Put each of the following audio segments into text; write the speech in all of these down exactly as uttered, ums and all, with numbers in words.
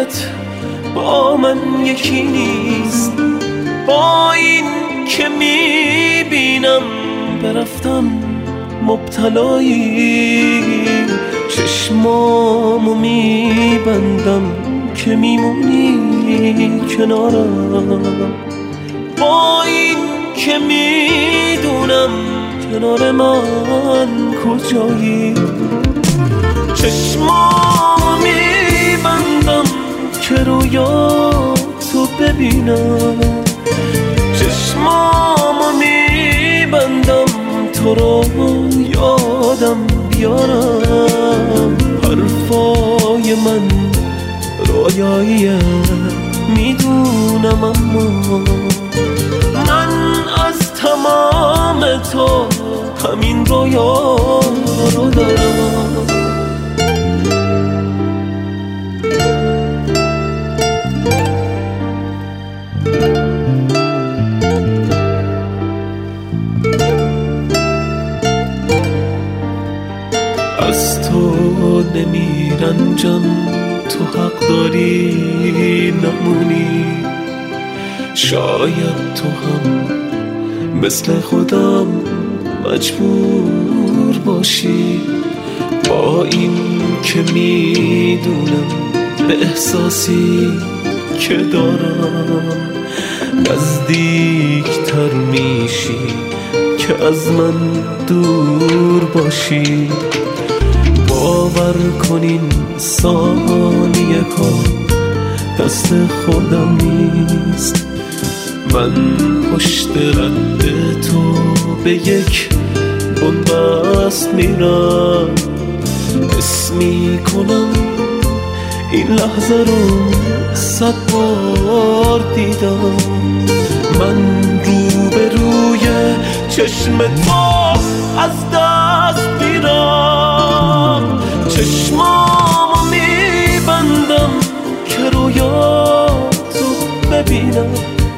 دلت با من یکی نیست، با این که میبینم برفتم مبتلایی، چشمامو میبندم که میمونی کنارم، با این که میدونم کنار من کجایی، چشمامو میبندم که رویاتو ببینم، چشمامو میبندم تو رو یادم بیارم، حرفای من رویاییه میدونم، اما من از تمام تو همین رویا رو دارم. از تو نمیرنجم، تو حق داری نمونی، شاید تو هم مثل خودم مجبور باشی، با این که میدونم به احساسی که دارم نزدیکتر میشی که از من دور باشی، باور کنین ثانیه ها دست خودم نیست، من پشت رد تو به یک بنبست میرم، حس میکنم این لحظه رو صد بار دیدم، من رو به روی چشم تو از دست میرم، چشمامو میبندم که رویاتو ببینم،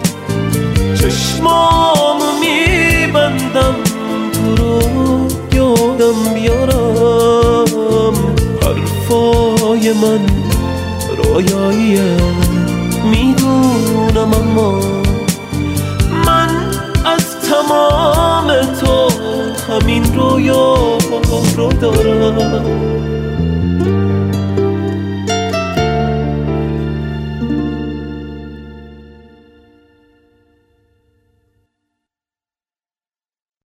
چشمامو میبندم تو رو یادم بیارم، حرفای من رویاییه میدونم، اما من از تمام تو همین رویا رو دارم.